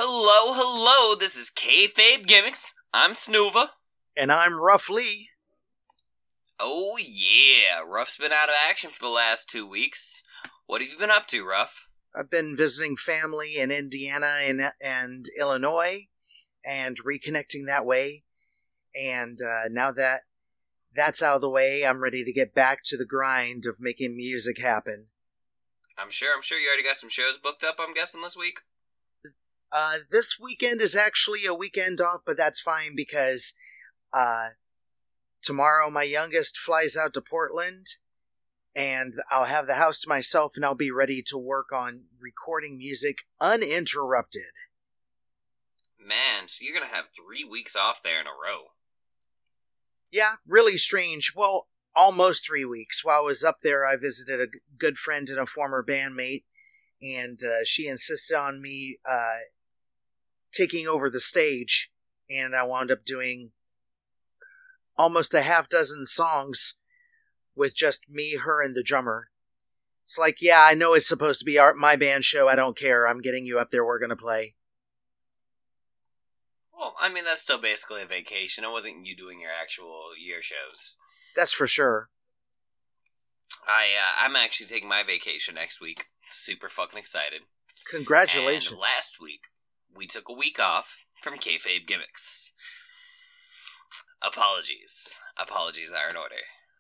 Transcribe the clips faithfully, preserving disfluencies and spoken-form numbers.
Hello, hello, this is Kayfabe Gimmicks. I'm Snoova. And I'm Ruff Lee. Oh yeah, Ruff's been out of action for the last two weeks. What have you been up to, Ruff? I've been visiting family in Indiana and, and Illinois and reconnecting that way. And uh, now that that's out of the way, I'm ready to get back to the grind of making music happen. I'm sure, I'm sure you already got some shows booked up, I'm guessing, this week? Uh, this weekend is actually a weekend off, but that's fine because uh, tomorrow my youngest flies out to Portland, and I'll have the house to myself, and I'll be ready to work on recording music uninterrupted. Man, so you're gonna have three weeks off there in a row. Yeah, really strange. Well, almost three weeks. While I was up there, I visited a g- good friend and a former bandmate, and uh, she insisted on me uh, taking over the stage, and I wound up doing almost a half dozen songs with just me, her, and the drummer. It's like, yeah, I know it's supposed to be our, my band show. I don't care. I'm getting you up there. We're going to play. Well, I mean, that's still basically a vacation. It wasn't you doing your actual year shows. That's for sure. I, uh, I'm actually taking my vacation next week. Super fucking excited. Congratulations. And last week, we took a week off from Kayfabe Gimmicks. Apologies. Apologies are in order.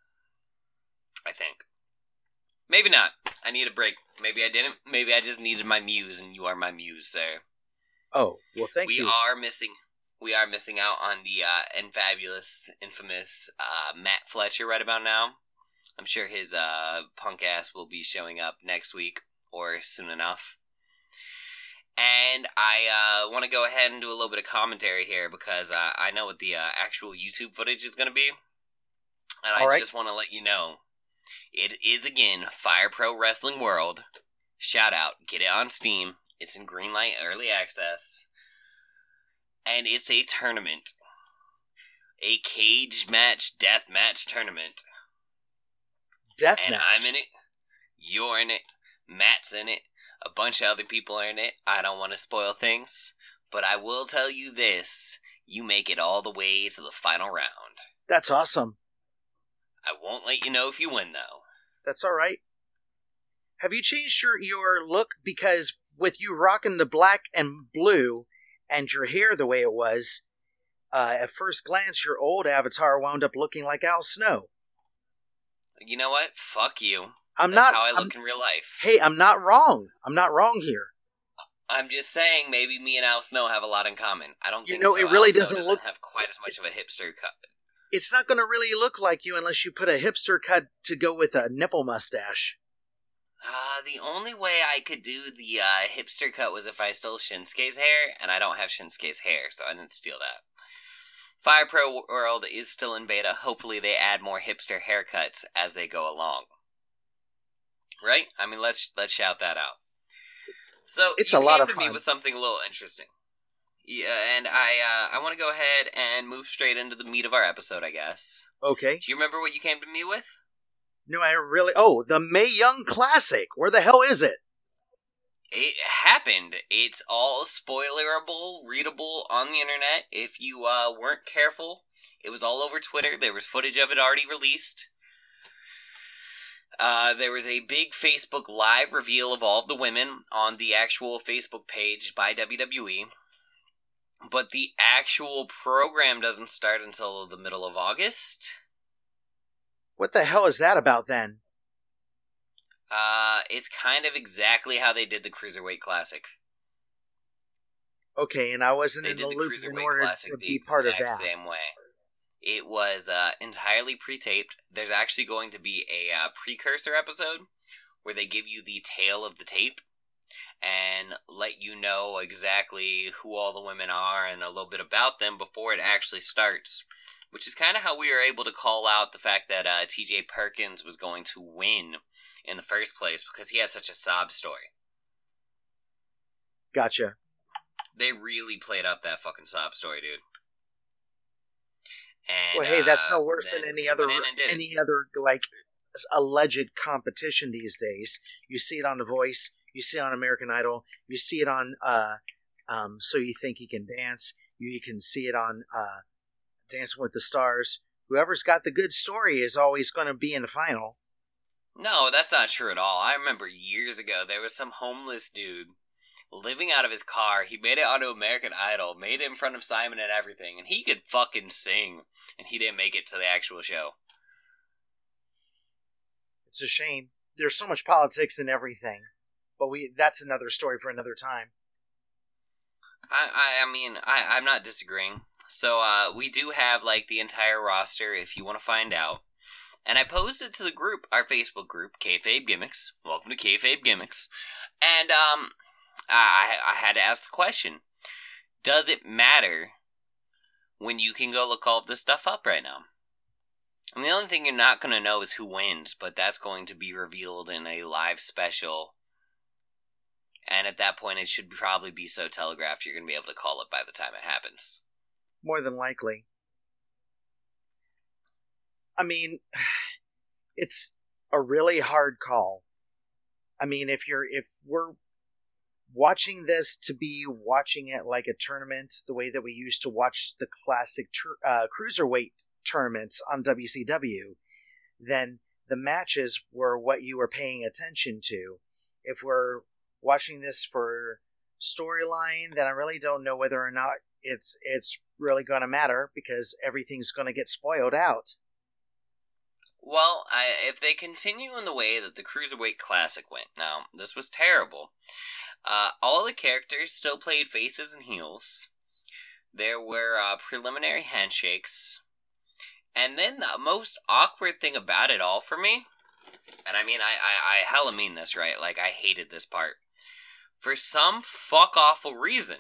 I think. Maybe not. I need a break. Maybe I didn't. Maybe I just needed my muse, and you are my muse, sir. Oh, well, thank we you. We are missing... We are missing out on the uh, infabulous, infamous uh, Matt Fletcher right about now. I'm sure his uh, punk ass will be showing up next week or soon enough. And I uh, want to go ahead and do a little bit of commentary here because uh, I know what the uh, actual YouTube footage is going to be. And I All right. just want to let you know, it is again Fire Pro Wrestling World. Shout out, get it on Steam. It's in Greenlight Early Access. And it's a tournament. A cage match, death match tournament. Death and match. I'm in it. You're in it. Matt's in it. A bunch of other people are in it. I don't want to spoil things. But I will tell you this. You make it all the way to the final round. That's awesome. I won't let you know if you win, though. That's all right. Have you changed your, your look? Because with you rocking the black and blue and your hair the way it was, uh, at first glance, your old avatar wound up looking like Al Snow. You know what? Fuck you. I'm That's not, how I look I'm, in real life. Hey, I'm not wrong. I'm not wrong here. I'm just saying maybe me and Al Snow have a lot in common. I don't You think know, so. it really Al Snow doesn't doesn't look- have quite as much of a hipster cut. It's not going to really look like you unless you put a hipster cut to go with a nipple mustache. Uh, the only way I could do the uh, hipster cut was if I stole Shinsuke's hair, and I don't have Shinsuke's hair, so I didn't steal that. Fire Pro World is still in beta. Hopefully they add more hipster haircuts as they go along. Right? I mean, let's let's shout that out. So It's you a lot came of to me fun. with something a little interesting. Yeah, and I uh, I want to go ahead and move straight into the meat of our episode, I guess. Okay. Do you remember what you came to me with? No, I really... Oh, the Mae Young Classic. Where the hell is it? It happened. It's all spoilerable, readable on the internet. If you uh, weren't careful, it was all over Twitter. There was footage of it already released. Uh, there was a big Facebook Live reveal of all of the women on the actual Facebook page by W W E. But the actual program doesn't start until the middle of August. What the hell is that about then? Uh, it's kind of exactly how they did the Cruiserweight Classic. Okay, and I wasn't They in did the the loop in Cruiserweight order Classic to the be part of exact that. same way. It was uh, entirely pre-taped. There's actually going to be a uh, precursor episode where they give you the tale of the tape and let you know exactly who all the women are and a little bit about them before it actually starts. Which is kind of how we were able to call out the fact that uh, T J Perkins was going to win in the first place because he had such a sob story. Gotcha. They really played up that fucking sob story, dude. And, Well, hey, that's uh, no worse than then any they other, went in and did it. any other like alleged competition these days. You see it on The Voice. You see it on American Idol. You see it on uh, Um, so you think he can dance. You, you can see it on uh, Dancing with the Stars. Whoever's got the good story is always going to be in the final. No, that's not true at all. I remember years ago there was some homeless dude living out of his car. He made it onto American Idol, made it in front of Simon and everything, and he could fucking sing, and he didn't make it to the actual show. It's a shame. There's so much politics in everything, but we that's another story for another time. I, I, I mean, I, I'm not disagreeing. So, uh, we do have, like, the entire roster if you want to find out. And I posted to the group, our Facebook group, Kayfabe Gimmicks. Welcome to Kayfabe Gimmicks. And, um, I, I had to ask the question, does it matter when you can go look all of this stuff up right now? And the only thing you're not going to know is who wins, but that's going to be revealed in a live special. And at that point, it should probably be so telegraphed you're going to be able to call it by the time it happens. More than likely. I mean, it's a really hard call. I mean, if you're if we're watching this to be watching it like a tournament, the way that we used to watch the classic uh, cruiserweight tournaments on W C W, then the matches were what you were paying attention to. If we're watching this for storyline, then I really don't know whether or not it's it's really going to matter, because everything's going to get spoiled out. Well, I, if they continue in the way that the Cruiserweight Classic went, now, this was terrible. Uh, all the characters still played faces and heels. There were uh, preliminary handshakes. And then the most awkward thing about it all for me, and I mean, I, I, I hella mean this, right? Like, I hated this part. For some fuck-awful reason,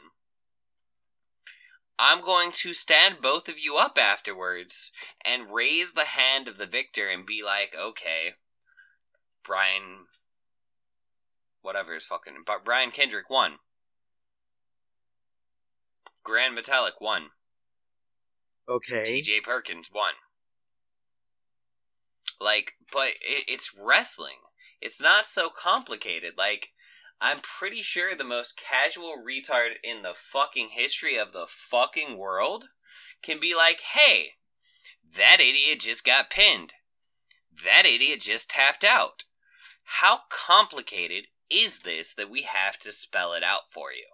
I'm going to stand both of you up afterwards and raise the hand of the victor and be like, okay, Brian, whatever his fucking, but Brian Kendrick won. Grand Metalik won. Okay. T J Perkins won. Like, but it, it's wrestling. It's not so complicated. Like, I'm pretty sure the most casual retard in the fucking history of the fucking world can be like, hey, that idiot just got pinned. That idiot just tapped out. How complicated is this that we have to spell it out for you?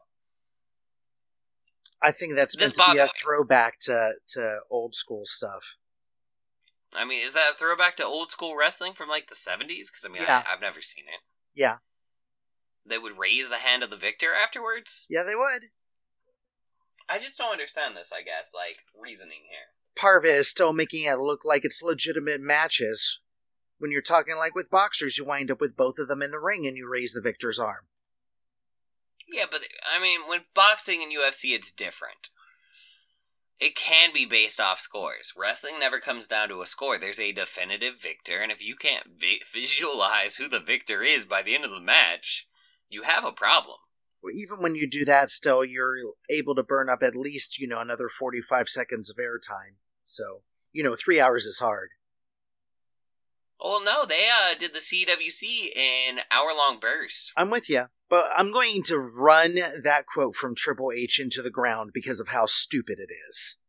I think that's meant This to be a bother- throwback to, to old school stuff. I mean, is that a throwback to old school wrestling from like the seventies? Because I mean, Yeah. I, I've never seen it. Yeah. They would raise the hand of the victor afterwards? Yeah, they would. I just don't understand this, I guess, like, reasoning here. Part of it is still making it look like it's legitimate matches. When you're talking like with boxers, you wind up with both of them in the ring and you raise the victor's arm. Yeah, but, I mean, when boxing and U F C, it's different. It can be based off scores. Wrestling never comes down to a score. There's a definitive victor, and if you can't vi- visualize who the victor is by the end of the match, you have a problem. Well, even when you do that, still, you're able to burn up at least, you know, another forty-five seconds of airtime. So, you know, three hours is hard. Well, no, they uh, did the C W C in hour-long bursts. I'm with you. But I'm going to run that quote from Triple H into the ground because of how stupid it is.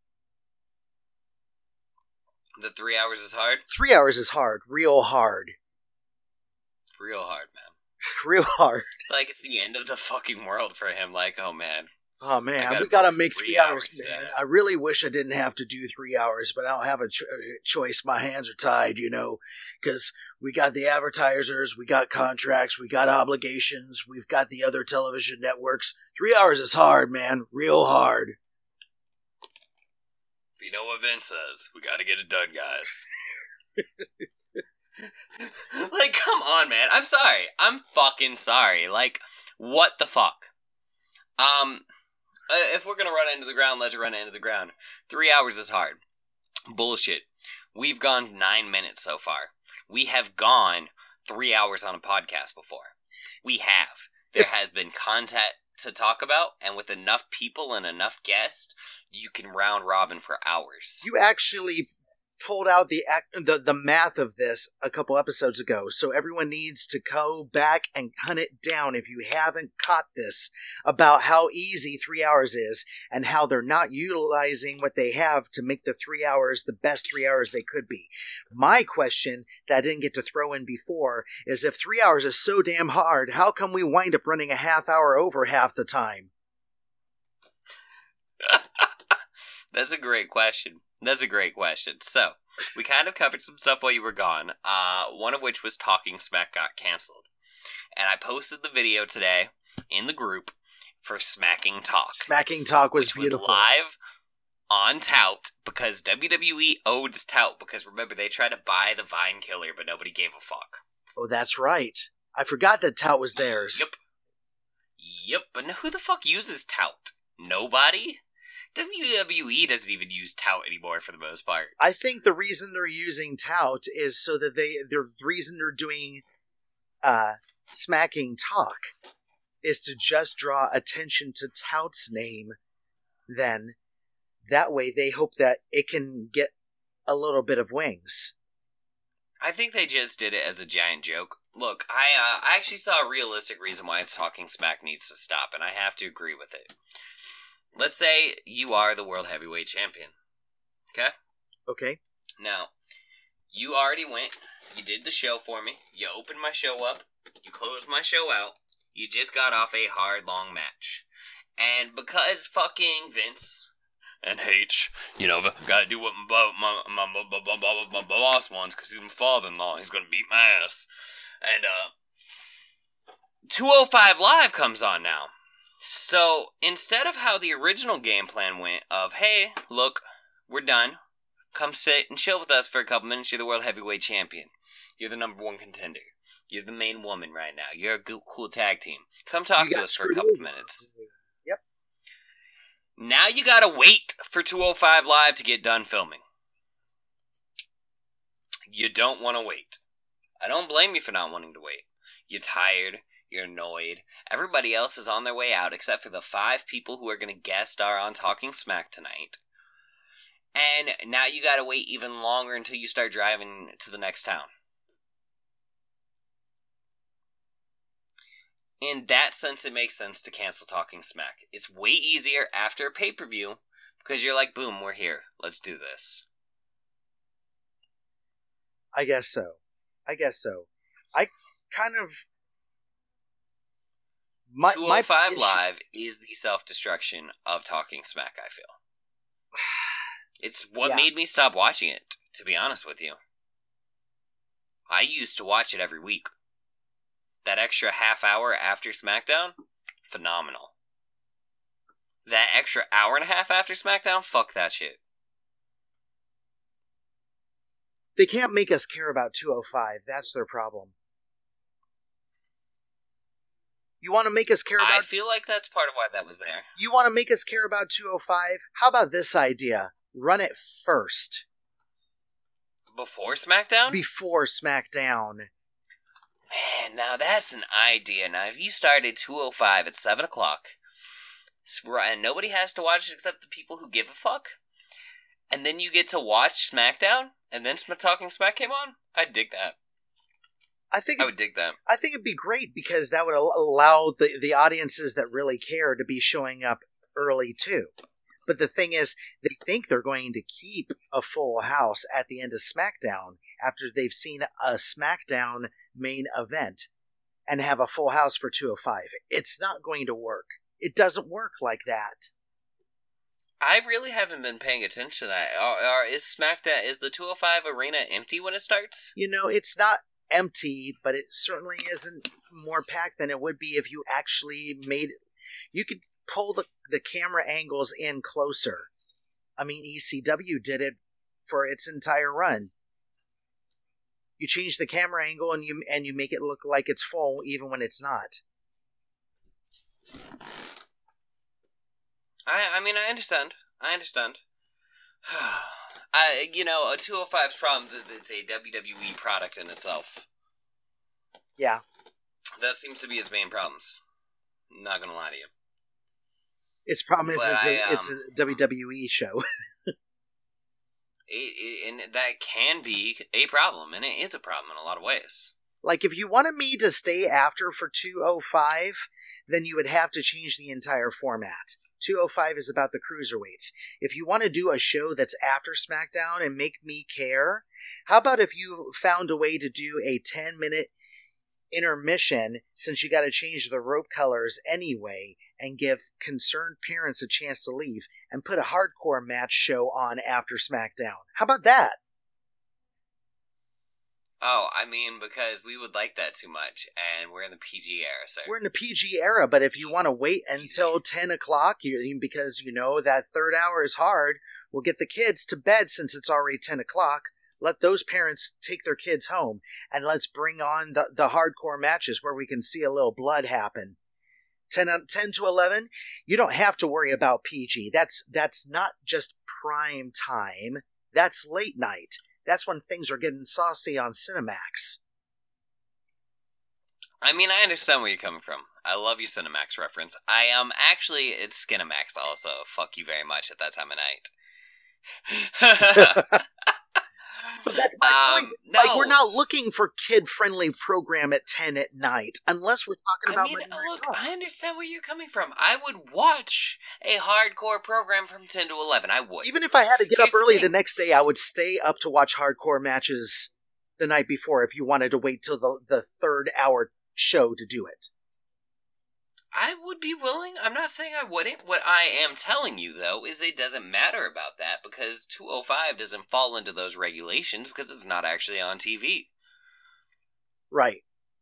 The three hours is hard? Three hours is hard. Real hard. It's real hard, man. Real hard. Like, it's the end of the fucking world for him. Like, oh, man. Oh, man. gotta We gotta book make three three hours, hours, man. yeah. I really wish I didn't have to do three hours, but I don't have a cho- choice. My hands are tied, you know, because we got the advertisers, we got contracts, we got obligations, we've got the other television networks. Three hours is hard, man. Real hard. You know what Vince says. We gotta get it done, guys. Like, come on, man. I'm sorry. I'm fucking sorry. Like, what the fuck? Um, uh, if we're gonna run into the ground, let's run into the ground. Three hours is hard. Bullshit. We've gone nine minutes so far. We have gone three hours on a podcast before. We have. There If- has been content to talk about, and with enough people and enough guests, you can round robin for hours. You actually pulled out the, ac- the the math of this a couple episodes ago, so everyone needs to go back and hunt it down if you haven't caught this, about how easy three hours is and how they're not utilizing what they have to make the three hours the best three hours they could be. My question that I didn't get to throw in before is, if three hours is so damn hard, how come we wind up running a half hour over half the time? That's a great question. That's a great question. So, we kind of covered some stuff while you were gone, uh, one of which was Talking Smack got canceled. And I posted the video today in the group for Smacking Talk. Smacking Talk was which beautiful. was live on Tout, because W W E owes Tout, because remember, they tried to buy the Vine Killer, but nobody gave a fuck. Oh, that's right. I forgot that Tout was theirs. Yep. Yep, but who the fuck uses Tout? Nobody? W W E doesn't even use Tout anymore for the most part. I think the reason they're using Tout is so that they, the reason they're doing uh, Smacking Talk is to just draw attention to Tout's name. Then, that way they hope that it can get a little bit of wings. I think they just did it as a giant joke. Look, I, uh, I actually saw a realistic reason why Talking Smack needs to stop, and I have to agree with it. Let's say you are the World Heavyweight Champion. Okay? Okay. Now, you already went. You did the show for me. You opened my show up. You closed my show out. You just got off a hard, long match. And because fucking Vince and H, you know, gotta do what my, my, my, my, my, my, my boss wants, because he's my father-in-law. He's gonna beat my ass. And, uh, two oh five Live comes on now. So, instead of how the original game plan went of, hey, look, we're done. Come sit and chill with us for a couple minutes. You're the World Heavyweight Champion. You're the number one contender. You're the main woman right now. You're a good, cool tag team. Come talk to us for a couple of minutes. Yep. Now you gotta wait for two oh five Live to get done filming. You don't want to wait. I don't blame you for not wanting to wait. You're tired. You're annoyed. Everybody else is on their way out except for the five people who are going to guest star on Talking Smack tonight. And now you gotta wait even longer until you start driving to the next town. In that sense, it makes sense to cancel Talking Smack. It's way easier after a pay-per-view because you're like, boom, we're here. Let's do this. I guess so. I guess so. I kind of... My, two oh five my Live is the self-destruction of Talking Smack, I feel. It's what yeah. made me stop watching it, to be honest with you. I used to watch it every week. That extra half hour after SmackDown, phenomenal. That extra hour and a half after SmackDown, fuck that shit. They can't make us care about two oh five. That's their problem. You want to make us care about... I feel like that's part of why that was there. You want to make us care about two oh five? How about this idea? Run it first. Before SmackDown? Before SmackDown. Man, now that's an idea. Now, if you started two oh five at seven o'clock, and nobody has to watch it except the people who give a fuck, and then you get to watch SmackDown, and then Talking Smack came on, I'd dig that. I think I would dig that. I think it'd be great because that would allow the, the audiences that really care to be showing up early too. But the thing is, they think they're going to keep a full house at the end of SmackDown after they've seen a SmackDown main event and have a full house for two oh five. It's not going to work. It doesn't work like that. I really haven't been paying attention to that. Or, or is SmackDown, is the two oh five arena empty when it starts? You know, it's not empty, but it certainly isn't more packed than it would be if you actually made it. You could pull the, the camera angles in closer. I mean, E C W did it for its entire run. You change the camera angle and you and you make it look like it's full even when it's not. I I mean, I understand. I understand. I you know, two oh five's problems is it's a W W E product in itself. Yeah. That seems to be its main problems. Not gonna lie to you. Its problem is, is I, a, um, it's a W W E show. It, it, and that can be a problem, and it is a problem in a lot of ways. Like, if you wanted me to stay after for two oh five, then you would have to change the entire format. two oh five is about the cruiserweights. If you want to do a show that's after SmackDown and make me care, how about if you found a way to do a ten-minute intermission, since you got to change the rope colors anyway, and give concerned parents a chance to leave, and put a hardcore match show on after SmackDown? How about that? Oh, I mean, because we would like that too much, and we're in the P G era, sir. We're in the P G era, but if you want to wait until ten o'clock, you, because you know that third hour is hard, we'll get the kids to bed since it's already ten o'clock. Let those parents take their kids home, and let's bring on the, the hardcore matches where we can see a little blood happen. ten, ten to eleven, you don't have to worry about P G. That's, that's not just prime time. That's late night. That's when things are getting saucy on Cinemax. I mean, I understand where you're coming from. I love your Cinemax reference. I am um, actually, it's Skinemax also. Fuck you very much at that time of night. But that's my um, point. No. Like, we're not looking for kid-friendly program at ten at night, unless we're talking about... I mean, look, I understand where you're coming from. I would watch a hardcore program from ten to eleven. I would. Even if I had to get Here's up early the, the next day, I would stay up to watch hardcore matches the night before if you wanted to wait till the, the third hour show to do it. I would be willing. I'm not saying I wouldn't. What I am telling you, though, is it doesn't matter about that because two oh five doesn't fall into those regulations because it's not actually on T V. Right.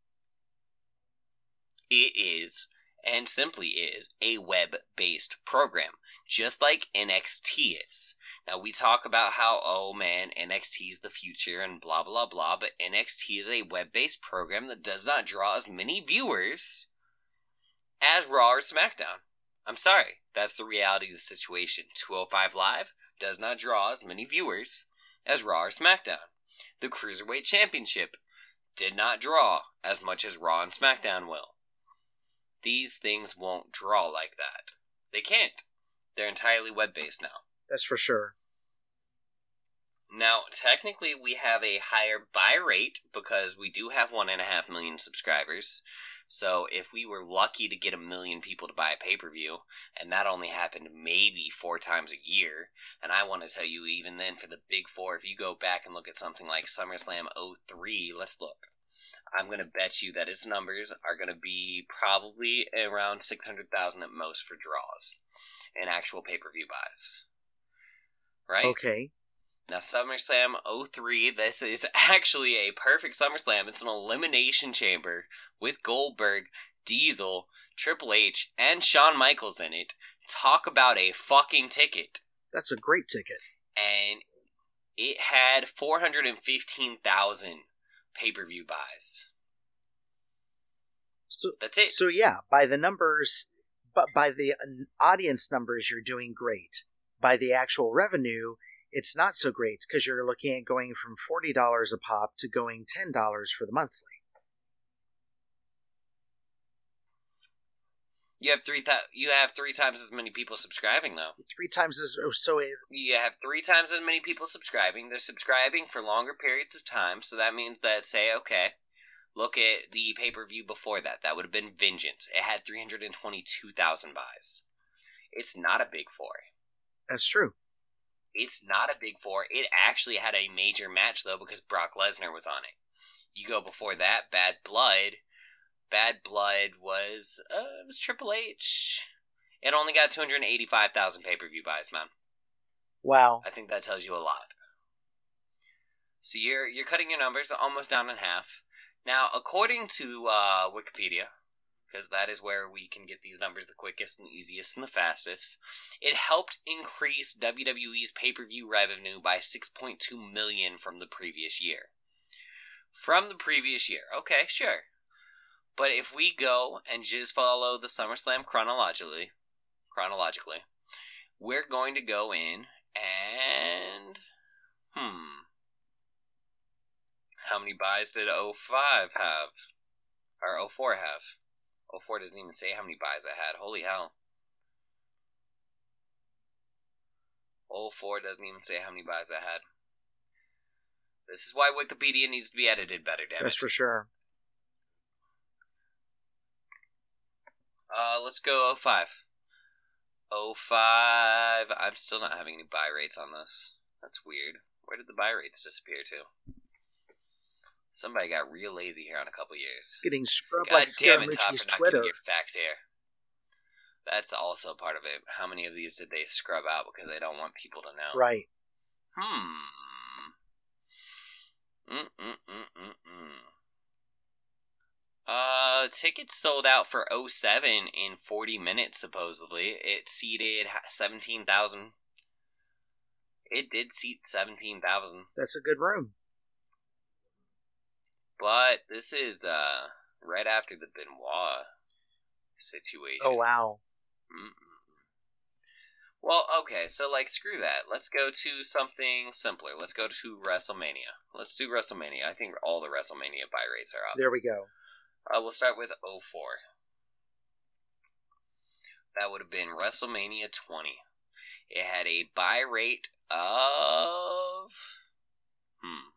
It is, and simply is, a web-based program, just like N X T is. Now, we talk about how, oh man, N X T is the future and blah, blah, blah, but N X T is a web-based program that does not draw as many viewers as Raw or SmackDown. I'm sorry, that's the reality of the situation. two oh five Live does not draw as many viewers as Raw or SmackDown. The Cruiserweight Championship did not draw as much as Raw and SmackDown will. These things won't draw like that. They can't. They're entirely web-based now. That's for sure. Now, technically, we have a higher buy rate because we do have one and a half million subscribers. So if we were lucky to get a million people to buy a pay-per-view, and that only happened maybe four times a year, and I want to tell you, even then, for the big four, if you go back and look at something like SummerSlam oh three, let's look. I'm going to bet you that its numbers are going to be probably around six hundred thousand at most for draws and actual pay-per-view buys. Right? Okay. Now, SummerSlam oh three, this is actually a perfect SummerSlam. It's an elimination chamber with Goldberg, Diesel, Triple H, and Shawn Michaels in it. Talk about a fucking ticket. That's a great ticket. And it had four hundred fifteen thousand pay-per-view buys. So, That's it. So, yeah, by the numbers, but by the audience numbers, you're doing great. By the actual revenue, it's not so great because you're looking at going from forty dollars a pop to going ten dollars for the monthly. You have three th- You have three times as many people subscribing, though. Three times as so. It, you have three times as many people subscribing. They're subscribing for longer periods of time, so that means that, say, okay, look at the pay-per-view before that. That would have been Vengeance. It had three hundred twenty-two thousand buys. It's not a big four. That's true. It's not a big four. It actually had a major match, though, because Brock Lesnar was on it. You go before that, Bad Blood. Bad Blood was, uh, it was Triple H. It only got two hundred eighty-five thousand pay-per-view buys, man. Wow. I think that tells you a lot. So you're you're cutting your numbers almost down in half. Now, according to uh, Wikipedia, because that is where we can get these numbers the quickest and the easiest and the fastest, it helped increase W W E's pay-per-view revenue by six point two million dollars from the previous year. From the previous year. Okay, sure. But if we go and just follow the SummerSlam chronologically, chronologically, we're going to go in and, hmm, how many buys did oh five have? Or oh four have? oh four doesn't even say how many buys it had. Holy hell. oh four doesn't even say how many buys it had. This is why Wikipedia needs to be edited better, damn it. That's for sure. Uh, let's go oh five. oh five. I'm still not having any buy rates on this. That's weird. Where did the buy rates disappear to? Somebody got real lazy here in a couple years. Getting scrubbed God like damn it, Scaramucci's Todd, for not Twitter. giving your facts here. That's also part of it. How many of these did they scrub out because they don't want people to know? Right. Hmm. Mm-mm-mm-mm-mm. Uh, tickets sold out for oh seven in forty minutes, supposedly. It seated seventeen thousand. It did seat seventeen thousand. That's a good room. But this is, uh, right after the Benoit situation. Oh, wow. Mm-mm. Well, okay, so, like, screw that. Let's go to something simpler. Let's go to WrestleMania. Let's do WrestleMania. I think all the WrestleMania buy rates are up. There we go. Uh, we'll start with oh four. That would have been WrestleMania twenty. It had a buy rate of... Hmm.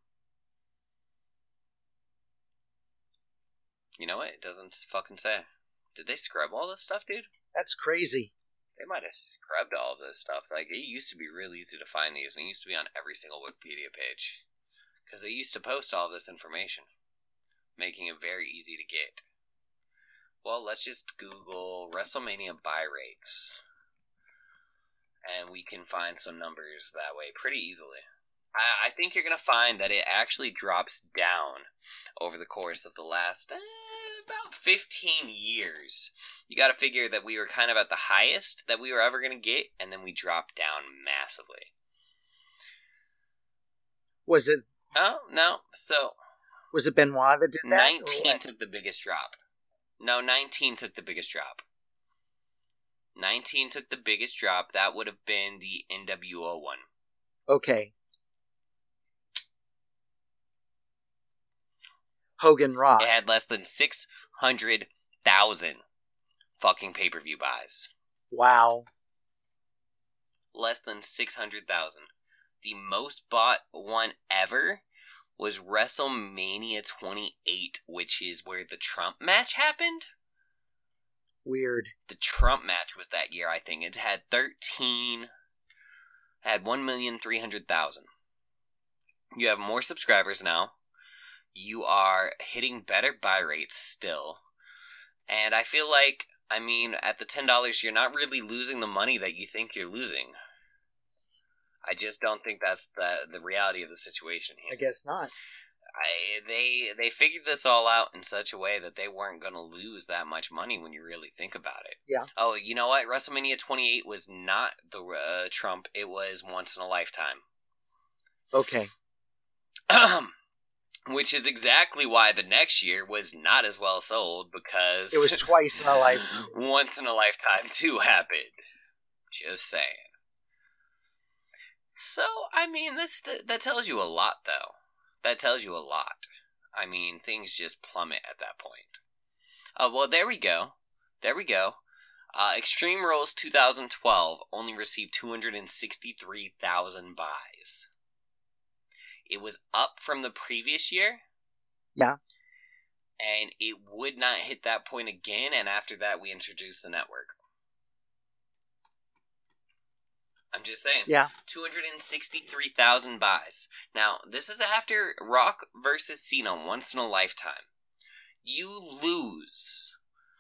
You know what? It doesn't fucking say. Did they scrub all this stuff, dude? That's crazy. They might have scrubbed all this stuff. Like, it used to be real easy to find these, and it used to be on every single Wikipedia page. Because they used to post all this information, making it very easy to get. Well, let's just Google WrestleMania buy rates. And we can find some numbers that way pretty easily. I, I think you're going to find that it actually drops down over the course of the last... Eh, about fifteen years. You gotta figure that we were kind of at the highest that we were ever gonna get, and then we dropped down massively. Was it... Oh, no. So... Was it Benoit that did that? nineteen took the biggest drop. No, nineteen took the biggest drop. nineteen took the biggest drop. That would have been the N W O one. Okay. Hogan Rock. It had less than six hundred thousand fucking pay-per-view buys. Wow. Less than six hundred thousand. The most bought one ever was WrestleMania twenty-eight, which is where the Trump match happened. Weird. The Trump match was that year, I think. It had thirteen... Had one million three hundred thousand. You have more subscribers now. You are hitting better buy rates still. And I feel like, I mean, at the ten dollars, you're not really losing the money that you think you're losing. I just don't think that's the the reality of the situation here. I guess not. I, they they figured this all out in such a way that they weren't going to lose that much money when you really think about it. Yeah. Oh, you know what? WrestleMania twenty-eight was not the uh, Trump. It was Once in a Lifetime. Okay. Which is exactly why the next year was not as well sold, because... It was twice in a lifetime. Once in a Lifetime two happened. Just saying. So, I mean, that's the, that tells you a lot, though. That tells you a lot. I mean, things just plummet at that point. Uh, well, there we go. There we go. Uh, Extreme Rules twenty twelve only received two hundred sixty-three thousand buys. It was up from the previous year. Yeah. And it would not hit that point again, and after that we introduced the network. I'm just saying. Yeah. two hundred sixty-three thousand buys. Now, this is after Rock versus Cena Once in a Lifetime. You lose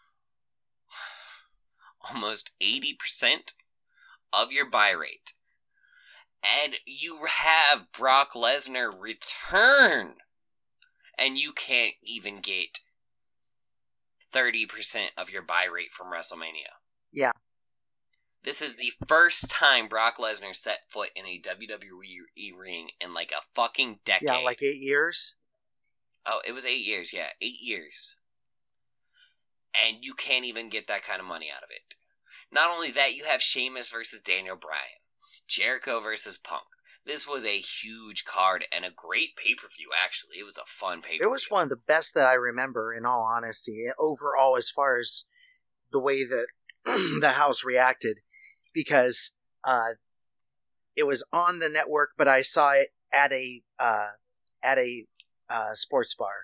almost eighty percent of your buy rate. And you have Brock Lesnar return. And you can't even get thirty percent of your buy rate from WrestleMania. Yeah. This is the first time Brock Lesnar set foot in a W W E ring in like a fucking decade. Yeah, like eight years. Oh, it was eight years, yeah. Eight years. And you can't even get that kind of money out of it. Not only that, you have Sheamus versus Daniel Bryan. Jericho versus Punk. This was a huge card and a great pay-per-view, actually. It was a fun pay-per-view. It was one of the best that I remember, in all honesty. Overall, as far as the way that the house reacted. Because uh, it was on the network, but I saw it at a uh, at a uh, sports bar.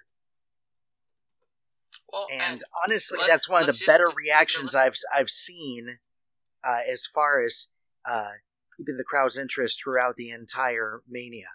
Well, and, and honestly, that's one of the better reactions be I've I've seen uh, as far as uh, keeping the crowd's interest throughout the entire Mania.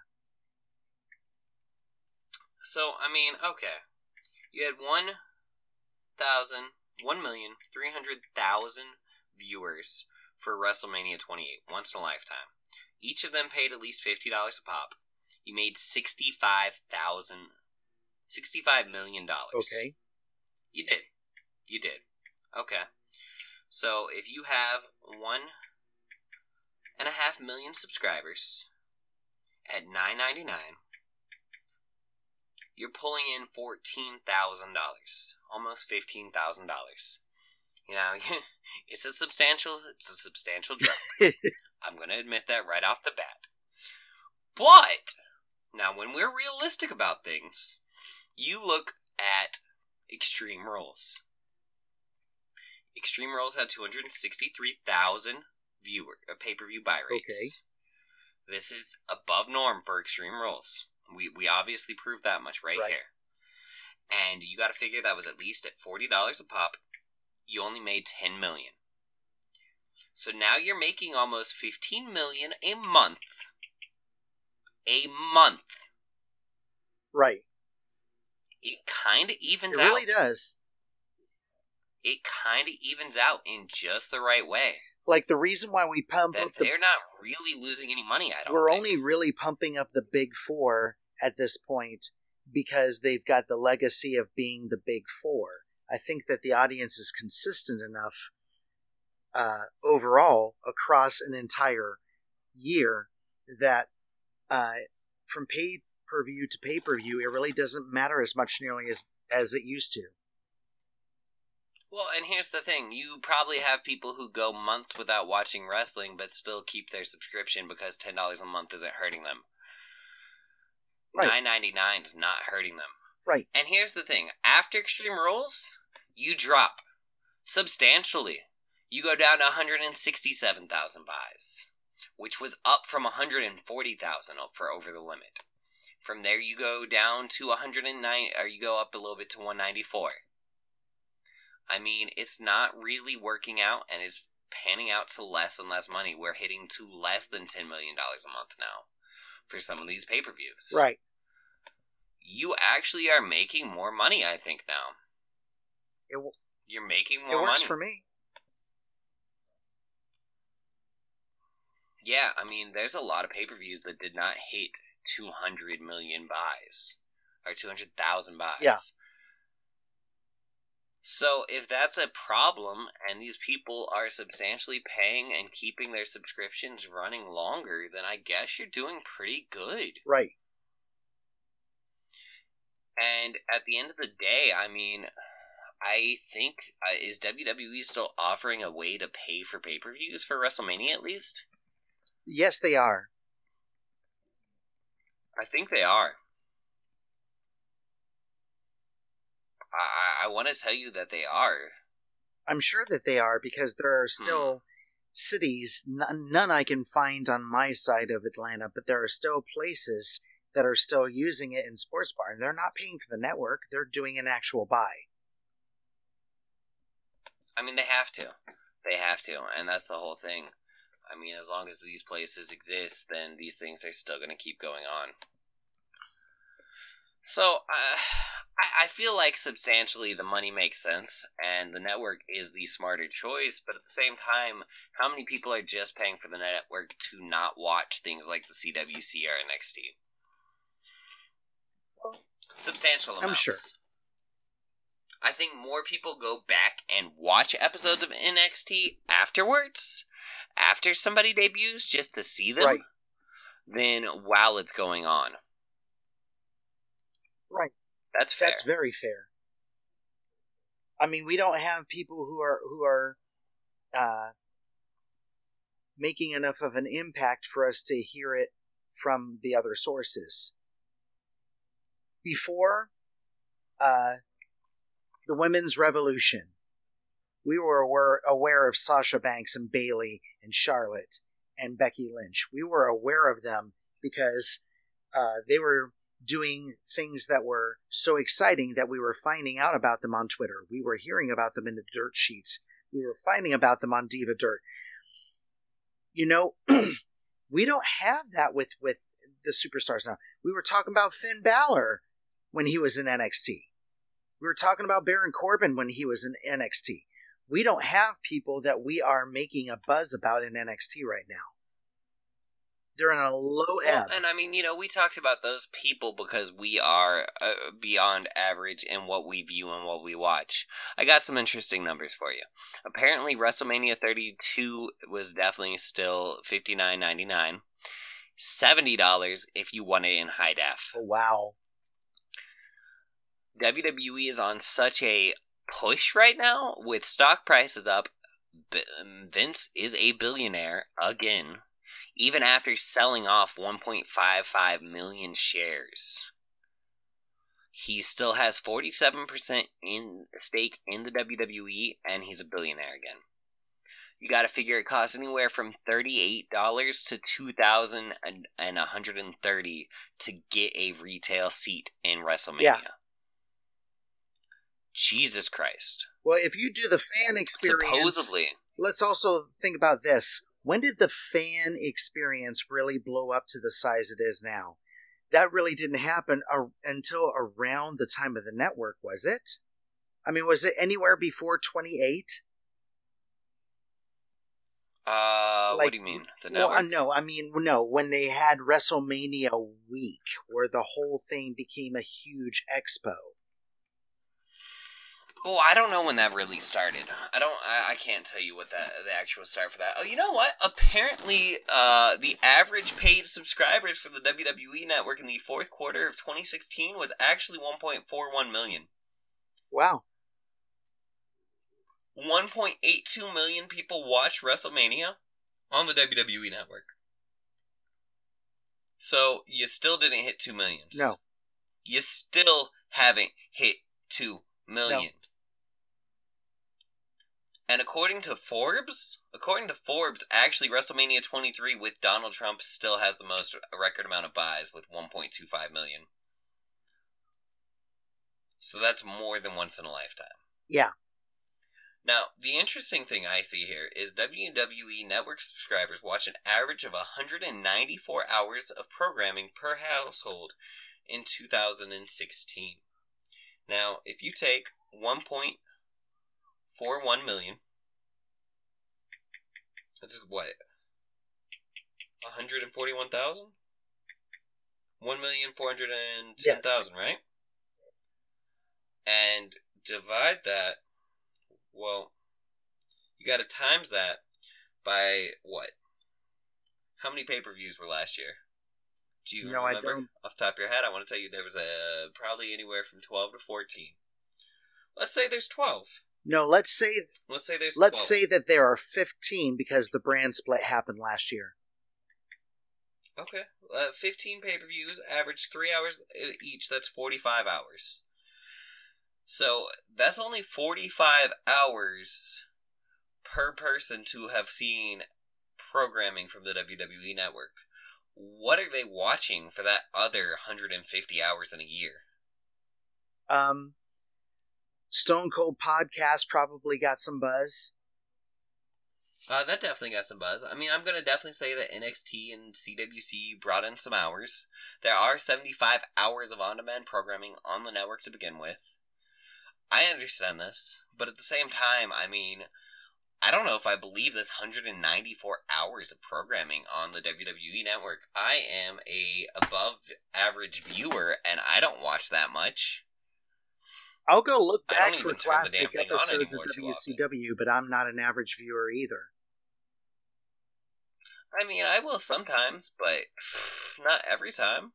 So, I mean, okay. You had one thousand, one million, three hundred thousand viewers for WrestleMania twenty-eight, once in a lifetime. Each of them paid at least fifty dollars a pop. You made sixty-five thousand, sixty-five million dollars. Okay. You did. You did. Okay. So, if you have one and a half million subscribers at nine ninety-nine, you're pulling in fourteen thousand dollars, almost fifteen thousand dollars. You know, it's a substantial, it's a substantial drop. I'm going to admit that right off the bat. But now, when we're realistic about things, you look at Extreme Rules. Extreme Rules had two hundred sixty-three thousand viewer uh, pay-per-view buy rates. Okay. This is above norm for Extreme Rules. We we obviously proved that much right, right. here. And you got to figure that was at least at forty dollars a pop. You only made ten million dollars. So now you're making almost fifteen million dollars a month. A month. Right. It kind of evens out. It really out. does. It kind of evens out in just the right way. Like, the reason why we pump that up the... They're not really losing any money, I don't We're think. only really pumping up the Big Four at this point because they've got the legacy of being the Big Four. I think that the audience is consistent enough uh, overall across an entire year that uh, from pay-per-view to pay-per-view, it really doesn't matter as much nearly as, as it used to. Well, and here's the thing. You probably have people who go months without watching wrestling but still keep their subscription because ten dollars a month isn't hurting them. Right. nine ninety-nine is not hurting them. Right. And here's the thing. After Extreme Rules, you drop substantially. You go down to one hundred sixty-seven thousand buys, which was up from one hundred forty thousand for Over the Limit. From there, you go down to one hundred nine, or you go up a little bit to one ninety-four. I mean, it's not really working out, and it's panning out to less and less money. We're hitting to less than ten million dollars a month now for some of these pay-per-views. Right. You actually are making more money, I think, now. It w- You're making more money. It works money. for me. Yeah, I mean, there's a lot of pay-per-views that did not hit two hundred million buys. Or two hundred thousand buys. Yeah. So, if that's a problem, and these people are substantially paying and keeping their subscriptions running longer, then I guess you're doing pretty good. Right. And at the end of the day, I mean, I think, uh, is W W E still offering a way to pay for pay-per-views for WrestleMania at least? Yes, they are. I think they are. I, I want to tell you that they are. I'm sure that they are because there are still hmm. cities, none, none I can find on my side of Atlanta, but there are still places that are still using it in sports bar. They're not paying for the network. They're doing an actual buy. I mean, they have to. They have to, and that's the whole thing. I mean, as long as these places exist, then these things are still going to keep going on. So, uh, I, I feel like substantially the money makes sense, and the network is the smarter choice, but at the same time, how many people are just paying for the network to not watch things like the C W C or N X T? Well, substantial amounts. I'm sure. I think more people go back and watch episodes of N X T afterwards, after somebody debuts, just to see them, right. than while it's going on. Right. That's fair. That's very fair. I mean, we don't have people who are who are uh, making enough of an impact for us to hear it from the other sources. Before uh, the Women's Revolution, we were aware, aware of Sasha Banks and Bayley and Charlotte and Becky Lynch. We were aware of them because uh, they were doing things that were so exciting that we were finding out about them on Twitter. We were hearing about them in the dirt sheets. We were finding about them on Diva Dirt. You know, we don't have that with, with the superstars now. We were talking about Finn Balor when he was in N X T. We were talking about Baron Corbin when he was in N X T. We don't have people that we are making a buzz about in N X T right now. They're in a low well, ebb. And I mean, you know, we talked about those people because we are uh, beyond average in what we view and what we watch. I got some interesting numbers for you. Apparently, WrestleMania thirty-two was definitely still fifty-nine ninety-nine. seventy dollars if you want it in high def. Oh, wow. W W E is on such a push right now with stock prices up. Vince is a billionaire again, even after selling off one point five five million shares. He still has forty-seven percent in stake in the W W E, and he's a billionaire again. You got to figure it costs anywhere from thirty-eight dollars to two thousand one hundred thirty dollars to get a retail seat in WrestleMania. Yeah. Jesus Christ. Well, if you do the fan experience... Supposedly. Let's also think about this. When did the fan experience really blow up to the size it is now? That really didn't happen ar- until around the time of the network, was it? I mean, was it anywhere before twenty-eight? Uh, like, what do you mean? The network? Well, no, I mean, no, when they had WrestleMania week, where the whole thing became a huge expo. Well, I don't know when that really started. I don't. I, I can't tell you what that the actual start for that. Oh, you know what? Apparently, uh, the average paid subscribers for the W W E Network in the fourth quarter of twenty sixteen was actually one point four one million. Wow. one point eight two million people watch WrestleMania on the W W E Network. So you still didn't hit two million. No. You still haven't hit two million. No. And according to Forbes, according to Forbes, actually WrestleMania twenty-three with Donald Trump still has the most record amount of buys with one point two five million. So that's more than once in a lifetime. Yeah. Now, the interesting thing I see here is W W E Network subscribers watch an average of one hundred ninety-four hours of programming per household in two thousand sixteen. Now, if you take one point four one million, that's what? one hundred forty-one thousand? one million four hundred ten thousand, yes. Right? And divide that, well, you gotta times that by what? How many pay-per-views were last year? Do you no, remember? I don't. Off the top of your head, I want to tell you there was a probably anywhere from twelve to fourteen. Let's say there's twelve. No, let's say let's say there's let's twelve. say that there are fifteen because the brand split happened last year. Okay, uh, fifteen pay-per-views, average three hours each. That's forty-five hours. So that's only forty-five hours per person to have seen programming from the W W E Network. What are they watching for that other one hundred fifty hours in a year? Um, Stone Cold Podcast probably got some buzz. Uh, that definitely got some buzz. I mean, I'm going to definitely say that N X T and C W C brought in some hours. There are seventy-five hours of on-demand programming on the network to begin with. I understand this, but at the same time, I mean, I don't know if I believe this one hundred ninety-four hours of programming on the W W E Network. I am a above average viewer, and I don't watch that much. I'll go look back for classic episodes of W C W, but I'm not an average viewer either. I mean, I will sometimes, but not every time.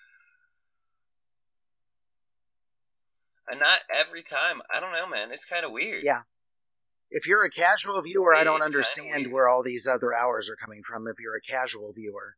And not every time. I don't know, man. It's kind of weird. Yeah. If you're a casual viewer, I don't understand where all these other hours are coming from if you're a casual viewer.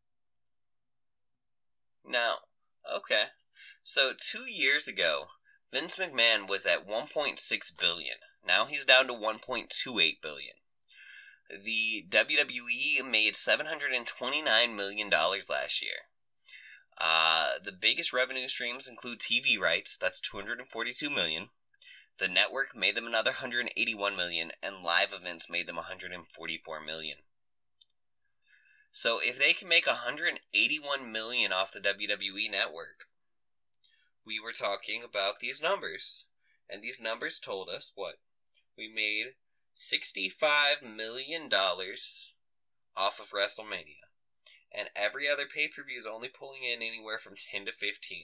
No. Okay. So, two years ago, Vince McMahon was at one point six billion dollars. Now he's down to one point two eight billion dollars. The W W E made seven hundred twenty-nine million dollars last year. Uh, the biggest revenue streams include T V rights, that's two hundred forty-two million dollars. The network made them another one hundred eighty-one million dollars, and live events made them one hundred forty-four million dollars. So if they can make one hundred eighty-one million dollars off the W W E network, we were talking about these numbers. And these numbers told us what? We made sixty-five million dollars off of WrestleMania. And every other pay-per-view is only pulling in anywhere from ten to fifteen.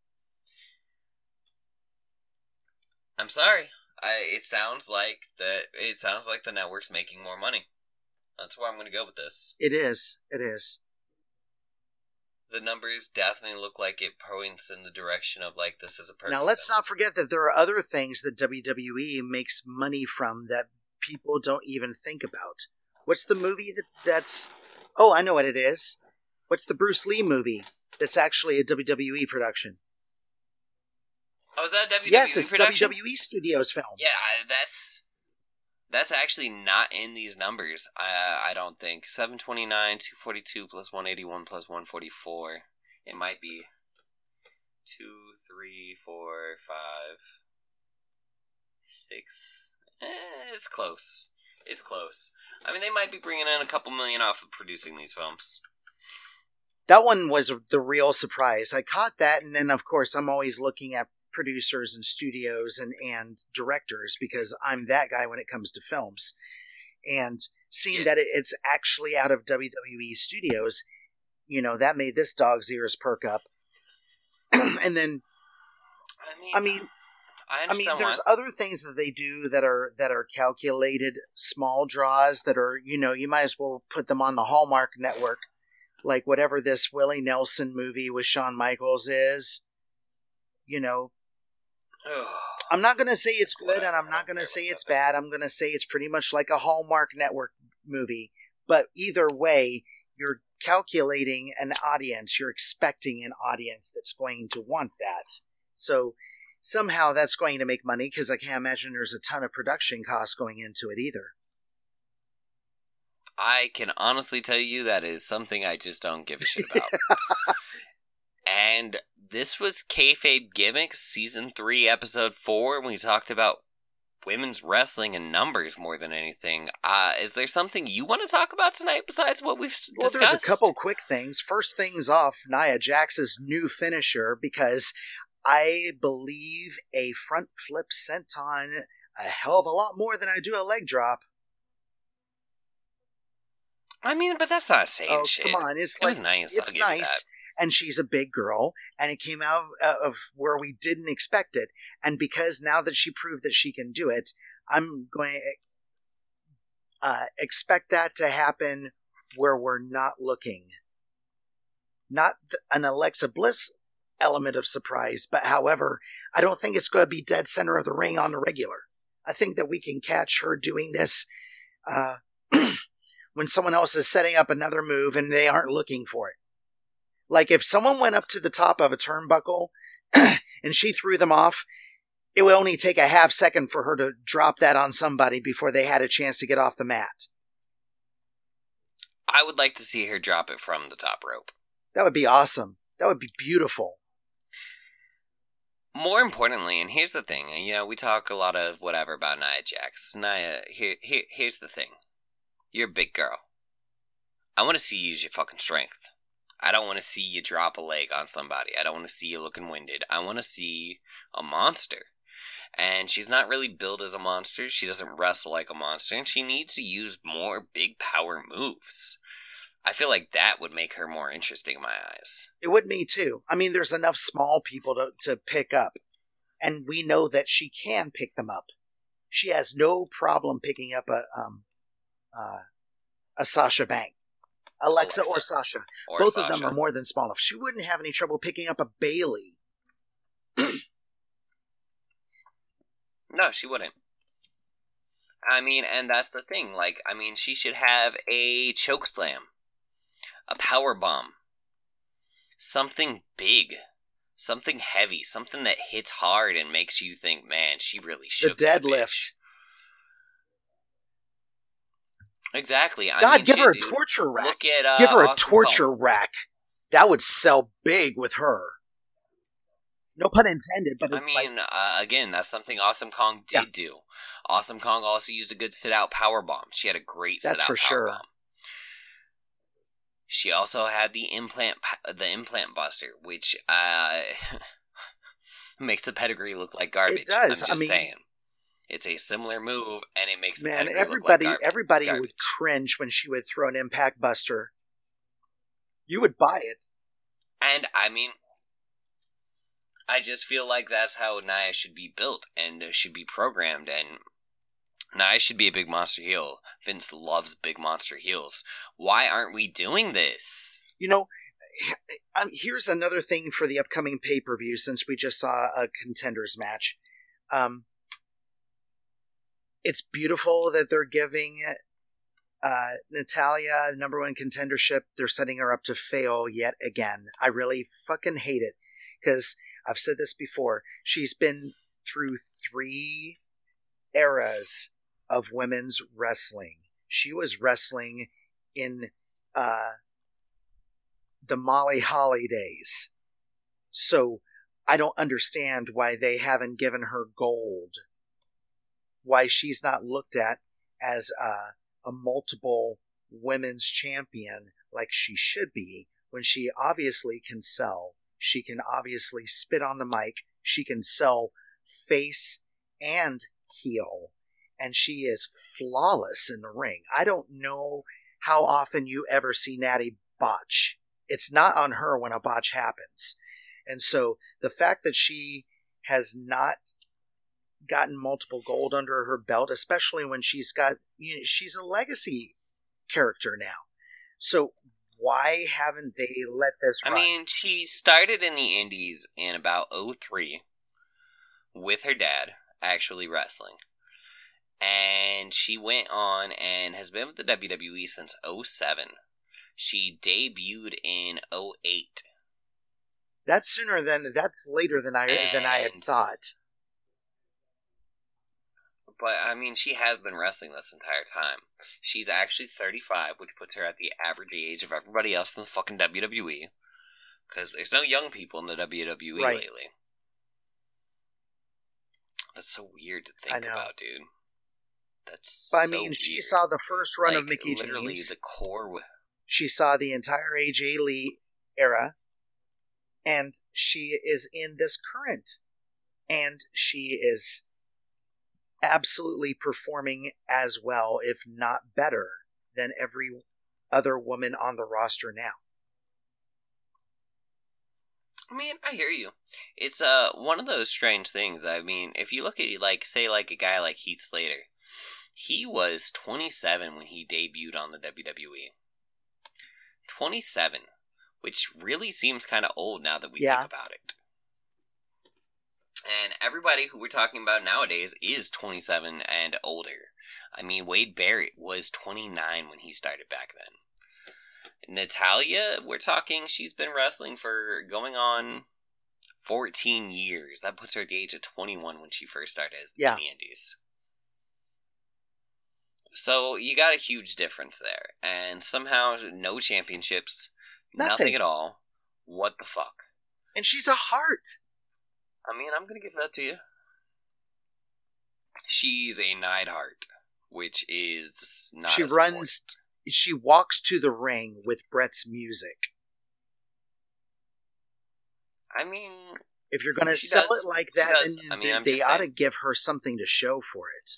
I'm sorry. I, it sounds like the it sounds like the network's making more money. That's where I'm going to go with this. It is. It is. The numbers definitely look like it points in the direction of, like, this is a person. Now, let's not forget that there are other things that W W E makes money from that people don't even think about. What's the movie that, that's... Oh, I know what it is. What's the Bruce Lee movie that's actually a W W E production? Oh, is that a W W E yes, it's production? W W E Studios film. Yeah, I, that's that's actually not in these numbers. I I don't think seven twenty nine, two forty two plus one eighty one plus one forty four. It might be two, three, four, five, six. Eh, it's close. It's close. I mean, they might be bringing in a couple million off of producing these films. That one was the real surprise. I caught that, and then, of course, I'm always looking at producers and studios and, and directors because I'm that guy when it comes to films. And seeing yeah. that it, it's actually out of W W E Studios, you know, that made this dog's ears perk up. And then, I mean, I mean, I, I mean, there's why. other things that they do that are that are calculated small draws that are, you know, you might as well put them on the Hallmark Network, like whatever this Willie Nelson movie with Shawn Michaels is. You know, I'm not going to say it's good and I'm not going to say it's bad. I'm going to say it's pretty much like a Hallmark Network movie. But either way, you're calculating an audience. You're expecting an audience that's going to want that. So somehow that's going to make money because I can't imagine there's a ton of production costs going into it either. I can honestly tell you that is something I just don't give a shit about. And this was Kayfabe Gimmicks, Season three, Episode four, when we talked about women's wrestling and numbers more than anything. Uh, is there something you want to talk about tonight besides what we've well, discussed? There's a couple quick things. First things off, Nia Jax's new finisher, because I believe a front flip senton a hell of a lot more than I do a leg drop. I mean, but that's not saying oh, shit. Come on, it's it like, was nice. It's I'll give nice. You that. And she's a big girl, and it came out of, of where we didn't expect it. And because now that she proved that she can do it, I'm going to uh, expect that to happen where we're not looking. Not th- an Alexa Bliss element of surprise, but however, I don't think it's going to be dead center of the ring on the regular. I think that we can catch her doing this uh, when someone else is setting up another move and they aren't looking for it. Like, if someone went up to the top of a turnbuckle and she threw them off, it would only take a half second for her to drop that on somebody before they had a chance to get off the mat. I would like to see her drop it from the top rope. That would be awesome. That would be beautiful. More importantly, and here's the thing, you know, we talk a lot of whatever about Nia Jax. Nia, here, here, here's the thing. You're a big girl. I want to see you use your fucking strength. I don't want to see you drop a leg on somebody. I don't want to see you looking winded. I want to see a monster. And she's not really built as a monster. She doesn't wrestle like a monster. And she needs to use more big power moves. I feel like that would make her more interesting in my eyes. It would me too. I mean, there's enough small people to, to pick up. And we know that she can pick them up. She has no problem picking up a um, uh, a Sasha Banks. Alexa, Alexa or Sasha. Or Both Sasha. of them are more than small enough. She wouldn't have any trouble picking up a Bayley. No, she wouldn't. I mean, and that's the thing. Like, I mean, she should have a choke slam. A power bomb. Something big. Something heavy. Something that hits hard and makes you think, man, she really shook the deadlift. Exactly. I God, mean, give shit, her a dude. torture rack. Look at, uh, give her a Austin torture Cole. rack. that would sell big with her. No pun intended, but I it's mean, like, uh, again, that's something Awesome Kong did Yeah. do. Awesome Kong also used a good sit-out power bomb. She had a great That's sit-out for power sure. bomb. She also had the implant, pa- the implant buster, which uh, makes the pedigree look like garbage. It does. I'm I just mean- saying, it's a similar move, and it makes the man, pedigree look like everybody, garbage. everybody garbage. would cringe when she would throw an impact buster. You would buy it. And I mean, I just feel like that's how Nia should be built and should be programmed. And Nia should be a big monster heel. Vince loves big monster heels. Why aren't we doing this? You know, um, here's another thing for the upcoming pay-per-view, since we just saw a contenders match. Um, it's beautiful that they're giving uh, Natalya the number one contendership. They're setting her up to fail yet again. I really fucking hate it, because I've said this before. She's been through three eras of women's wrestling. She was wrestling in uh, the Molly Holly days. So I don't understand why they haven't given her gold. Why she's not looked at as a, a multiple women's champion like she should be, when she obviously can sell. She can obviously spit on the mic. She can sell face and heel. And she is flawless in the ring. I don't know how often you ever see Natty botch. It's not on her when a botch happens. And so the fact that she has not gotten multiple gold under her belt, especially when she's got, you know, she's a legacy character now. So why haven't they let this I run? mean, she started in the indies in about oh three with her dad actually wrestling. And she went on and has been with the W W E since oh seven. She debuted in oh eight. That's sooner than, that's later than I than I had And- thought. But, I mean, she has been wrestling this entire time. She's actually thirty-five, which puts her at the average age of everybody else in the fucking W W E. Because there's no young people in the W W E Right. lately. That's so weird to I think know. about, dude. That's But I so mean, she weird. saw the first run of Like, Mickey literally James. the core... w- She saw the entire A J Lee era, and she is in this current, and she is absolutely performing as well, if not better, than every other woman on the roster now. I mean, I hear you. It's uh one of those strange things. I mean, if you look at, like, say, like a guy like Heath Slater, he was twenty-seven when he debuted on the W W E. twenty-seven, which really seems kind of old now that we Yeah. think about it. And everybody who we're talking about nowadays is twenty-seven and older. I mean, Wade Barrett was twenty-nine when he started back then. Natalya, we're talking, she's been wrestling for going on fourteen years. That puts her at the age of twenty-one when she first started as Yeah. in the Indies. So you got a huge difference there. And somehow, no championships, nothing, Nothing. at all. What the fuck? And she's a heart. I mean, I'm going to give that to you. She's a Neidhart, which is not She as runs- important. She walks to the ring with Brett's music. I mean, If you're going to She sell does. it like She that, does. then I mean, they, I'm they just ought to saying. give her something to show for it.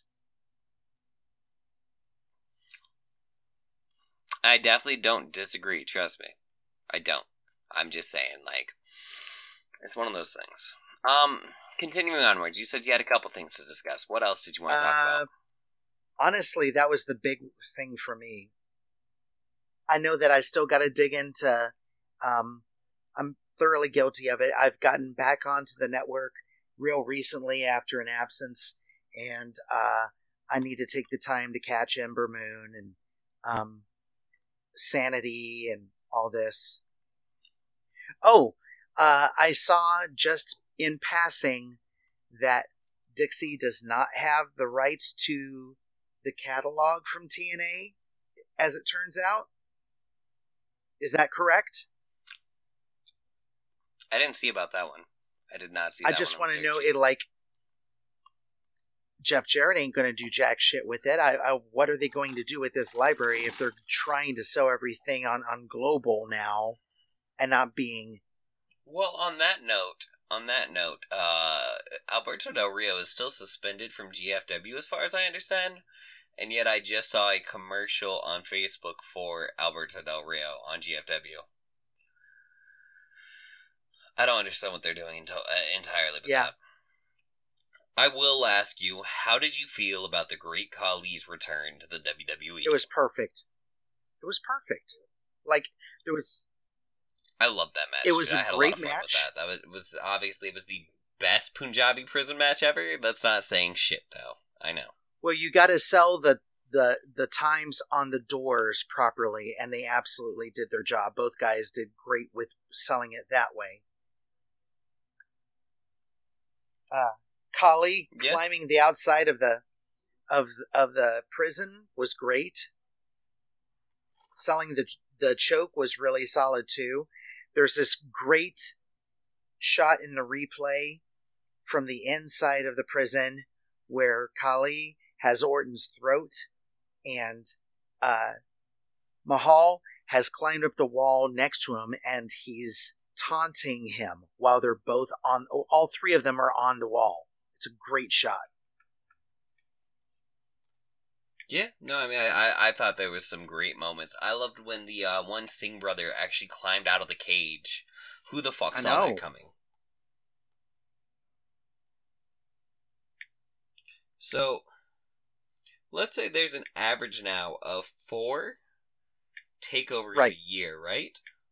I definitely don't disagree, trust me. I don't. I'm just saying, like, it's one of those things. Um, continuing onwards, you said you had a couple things to discuss. What else did you want to talk Uh, about? honestly, that was the big thing for me. I know that I still got to dig into. Um, I'm thoroughly guilty of it. I've gotten back onto the network real recently after an absence, and uh, I need to take the time to catch Ember Moon and um, Sanity and all this. Oh, uh, I saw just in passing that Dixie does not have the rights to the catalog from T N A, as it turns out. Is that correct? I didn't see about that one. I did not see. I that just want to know it. Like Jeff Jarrett ain't going to do jack shit with it. I, I what are they going to do with this library if they're trying to sell everything on on global now and not being? Well, on that note, on that note, uh, Alberto Del Rio is still suspended from G F W, as far as I understand. And yet, I just saw a commercial on Facebook for Alberto Del Rio on G F W. I don't understand what they're doing ento- uh, entirely with yeah. that. I will ask you, how did you feel about the Great Khali's return to the W W E? It was perfect. It was perfect. Like, there was... I loved that match. It was dude. a I had great a lot of fun match. with that. That was, it was obviously it was the best Punjabi prison match ever. That's not saying shit, though. I know. Well, you got to sell the, the the times on the doors properly, and they absolutely did their job. Both guys did great with selling it that way. Uh, Khali yeah. climbing the outside of the of of the prison was great. Selling the the choke was really solid too. There's this great shot in the replay from the inside of the prison where Khali has Orton's throat, and uh, Mahal has climbed up the wall next to him, and he's taunting him while they're both on. All three of them are on the wall. It's a great shot. Yeah, no, I mean, I, I, I thought there was some great moments. I loved when the uh, one Singh brother actually climbed out of the cage. Who the fuck I saw know. that coming? So, let's say there's an average now of four takeovers Right. a year, right?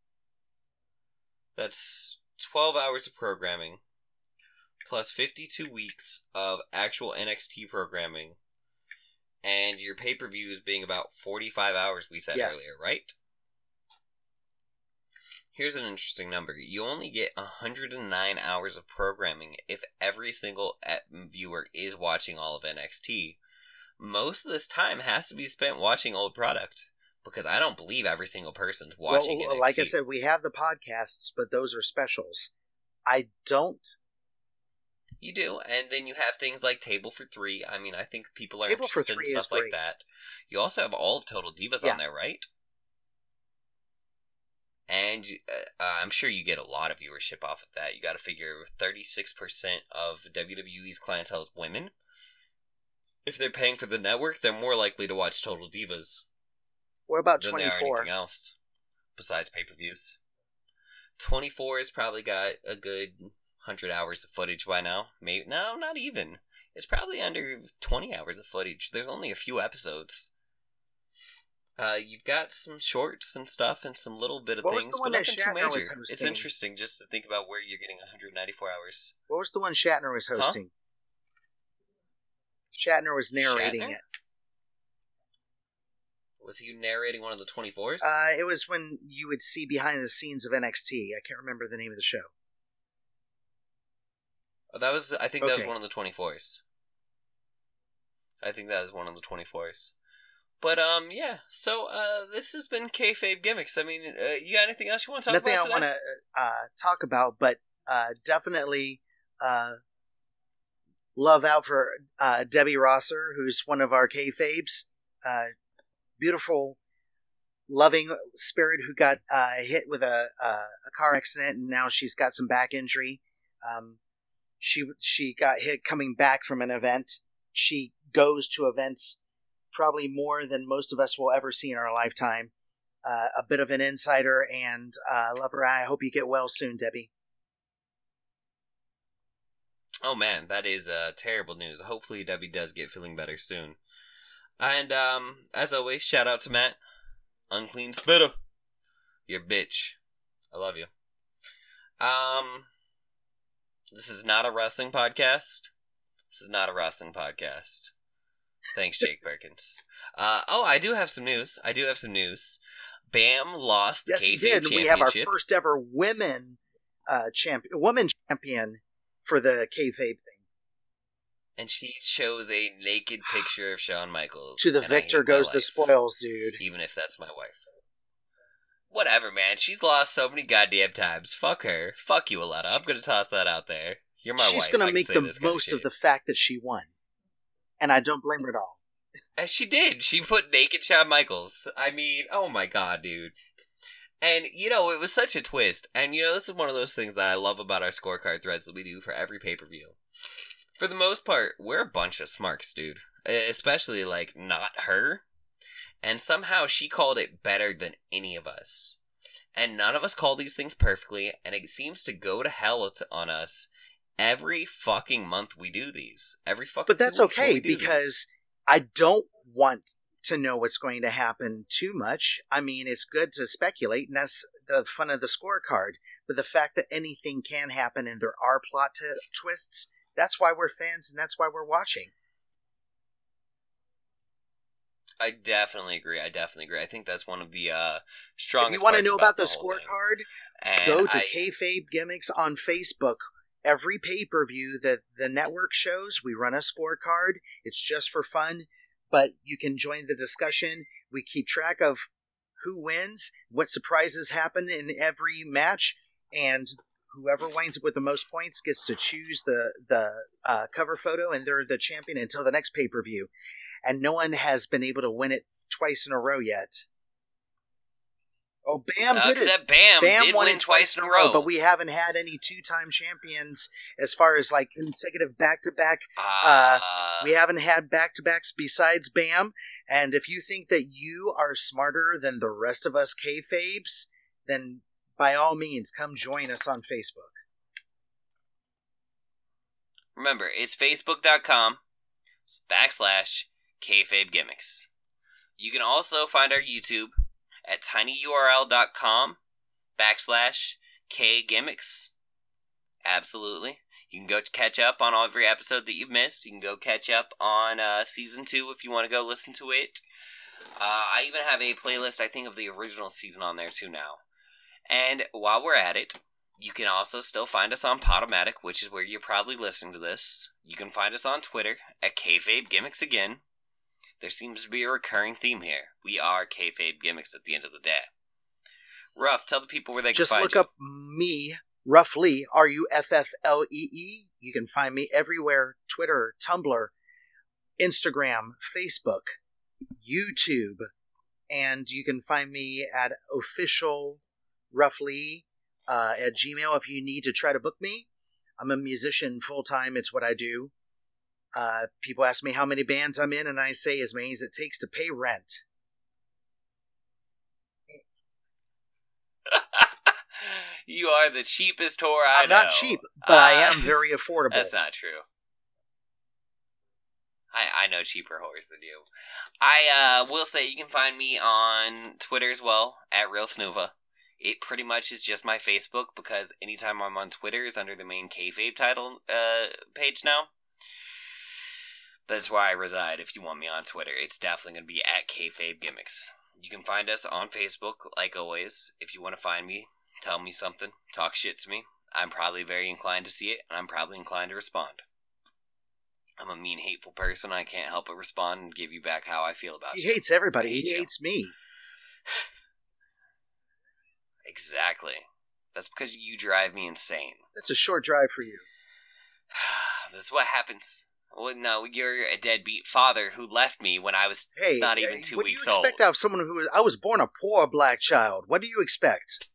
That's twelve hours of programming, plus fifty-two weeks of actual N X T programming, and your pay-per-views being about forty-five hours, we said Yes. earlier, right? Here's an interesting number. You only get one hundred nine hours of programming if every single viewer is watching all of N X T. Most of this time has to be spent watching old product, because I don't believe every single person's watching well, N X T. like I said, we have the podcasts, but those are specials. I don't... You do, and then you have things like Table for Three. I mean, I think people are Table for interested in Three stuff is like great. that. You also have all of Total Divas Yeah. on there, right? And uh, I'm sure you get a lot of viewership off of that. You got to figure thirty-six percent of W W E's clientele is women. If they're paying for the network, they're more likely to watch Total Divas What about than they are twenty-four? anything else besides pay-per-views. twenty-four has probably got a good one hundred hours of footage by now. Maybe no, not even. It's probably under twenty hours of footage. There's only a few episodes. Uh, you've got some shorts and stuff and some little bit of What was things, the one but that nothing too Shatner major. was It's hosting? interesting just to think about where you're getting one hundred ninety-four hours. What was the one Shatner was hosting? Shatner was narrating Shatner? it. Was he narrating one of the twenty-fours? Uh, it was when you would see behind the scenes of N X T. I can't remember the name of the show. oh, that was. I think that was okay. one of the twenty-fours. I think that was one of the twenty-fours. But um, yeah. So uh, this has been Kayfabe Gimmicks. I mean, uh, you got anything else you want to talk Nothing about I want to uh, talk about, but uh, definitely uh, love out for uh, Debbie Rosser, who's one of our kayfabes. Uh, beautiful, loving spirit who got uh, hit with a, a a car accident, and now she's got some back injury. Um, she she got hit coming back from an event. She goes to events probably more than most of us will ever see in our lifetime. Uh, a bit of an insider, and uh, love her. I hope you get well soon, Debbie. Oh man, that is uh, terrible news. Hopefully Debbie does get feeling better soon. And um, as always, shout out to Matt, Unclean Spitter. You're a bitch. I love you. Um, this is not a wrestling podcast. This is not a wrestling podcast. Thanks, Jake Perkins. Uh, oh, I do have some news. I do have some news. Bam lost the Yes, he Kayfabe did. Championship. We have our first ever women uh, champion, woman champion for the kayfabe thing. And she shows a naked picture of Shawn Michaels. To the and I victor hate my goes the life, spoils, dude. even if that's my wife. Whatever, man. She's lost so many goddamn times. Fuck her. Fuck you, Aletta. I'm gonna toss that out there. You're my She's wife. gonna I can make say the this kind most of, of the fact that she won. And I don't blame her at all. As she did. She put naked Shawn Michaels. I mean, oh my god, dude. And, you know, it was such a twist. And, you know, this is one of those things that I love about our scorecard threads that we do for every pay-per-view. For the most part, we're a bunch of smarks, dude. Especially, like, not her. And somehow she called it better than any of us. And none of us call these things perfectly, and it seems to go to hell to, on us every fucking month we do these. Every fucking But that's okay, because these. I don't want to know what's going to happen too much. I mean, it's good to speculate, and that's the fun of the scorecard. But the fact that anything can happen and there are plot t- twists, that's why we're fans, and that's why we're watching. I definitely agree. I definitely agree. I think that's one of the uh, strongest. If you want to know about, about the, the scorecard, go to I... Kayfabe Gimmicks on Facebook. Every pay-per-view that the network shows, we run a scorecard. It's just for fun, but you can join the discussion. We keep track of who wins, what surprises happen in every match, and whoever winds up with the most points gets to choose the the uh, cover photo, and they're the champion until the next pay-per-view. And no one has been able to win it twice in a row yet. Oh, Bam uh, did except it. Bam, Bam did won win it twice in a row. But we haven't had any two-time champions as far as like consecutive back-to-back. Uh, Uh, we haven't had back-to-backs besides Bam. And if you think that you are smarter than the rest of us kayfabes, then by all means, come join us on Facebook. Remember, it's facebook.com backslash kayfabe gimmicks. You can also find our YouTube at tinyurl.com backslash kgimmicks. Absolutely. You can go catch up on every episode that you've missed. You can go catch up on uh, season two if you want to go listen to it. Uh, I even have a playlist, I think, of the original season on there too now. And while we're at it, you can also still find us on Podomatic, which is where you're probably listening to this. You can find us on Twitter at Kayfabe Gimmicks again. There seems to be a recurring theme here. We are Kayfabe Gimmicks at the end of the day. Ruff, tell the people where they Just can find look you. up me, Rufflee, R U F F L E E. You can find me everywhere. Twitter, Tumblr, Instagram, Facebook, YouTube. And you can find me at official Rufflee uh, at Gmail if you need to try to book me. I'm a musician full-time. It's what I do. Uh, people ask me how many bands I'm in, and I say as many as it takes to pay rent. You are the cheapest whore I I'm know. not cheap, but uh, I am very affordable. That's not true. I, I know cheaper whores than you. I uh, will say you can find me on Twitter as well, at Real Snuva. It pretty much is just my Facebook, because anytime I'm on Twitter is under the main Kayfabe title uh, page now. That's where I reside if you want me on Twitter. It's definitely going to be at Kayfabe Gimmicks. You can find us on Facebook, like always. If you want to find me, tell me something, talk shit to me. I'm probably very inclined to see it, and I'm probably inclined to respond. I'm a mean, hateful person. I can't help but respond and give you back how I feel about he you. He hates everybody. Hate he you. hates me. Exactly. That's because you drive me insane. That's a short drive for you. This is what happens. Well, no, you're a deadbeat father who left me when I was hey, not even two what weeks old. What do you expect old. out of someone who was... I was born a poor black child. What do you expect?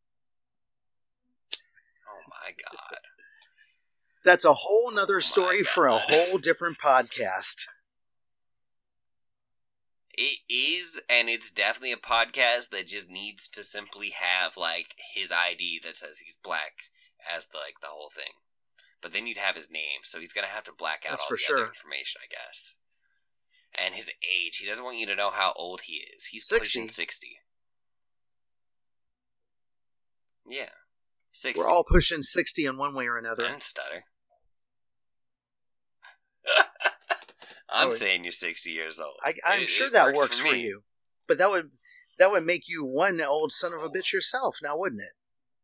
Oh, my God. That's a whole nother oh story for a whole different podcast. It is, and it's definitely a podcast that just needs to simply have, like, his I D that says he's black as, the, like, the whole thing. But then you'd have his name, so he's going to have to black out That's all for the sure. other information, I guess. And his age. He doesn't want you to know how old he is. He's sixty. pushing sixty. Yeah. sixty. We're all pushing sixty in one way or another. I didn't stutter. I'm oh, saying you're sixty years old. I, I'm it, sure it that works, works for, for you. But that would that would make you one old son of a bitch yourself, now wouldn't it?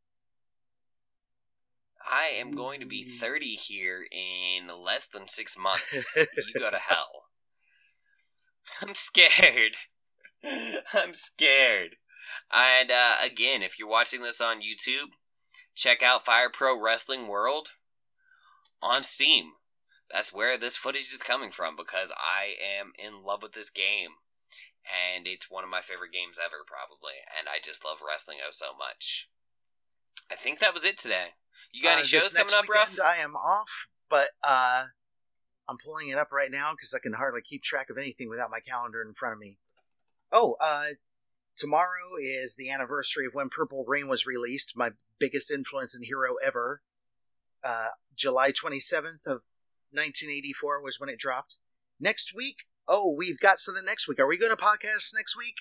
I am going to be thirty here in less than six months. You go to hell. I'm scared. I'm scared. And uh, again, if you're watching this on YouTube, check out Fire Pro Wrestling World on Steam. That's where this footage is coming from, because I am in love with this game. And it's one of my favorite games ever, probably. And I just love wrestling oh so much. I think that was it today. You got any uh, shows coming up, Ruff? I am off, but uh, I'm pulling it up right now because I can hardly keep track of anything without my calendar in front of me. Oh, uh, tomorrow is the anniversary of when Purple Rain was released, my biggest influence in Hero ever. Uh, July twenty-seventh of nineteen eighty-four was when it dropped. Next week, oh, we've got something next week. Are we going to podcast next week?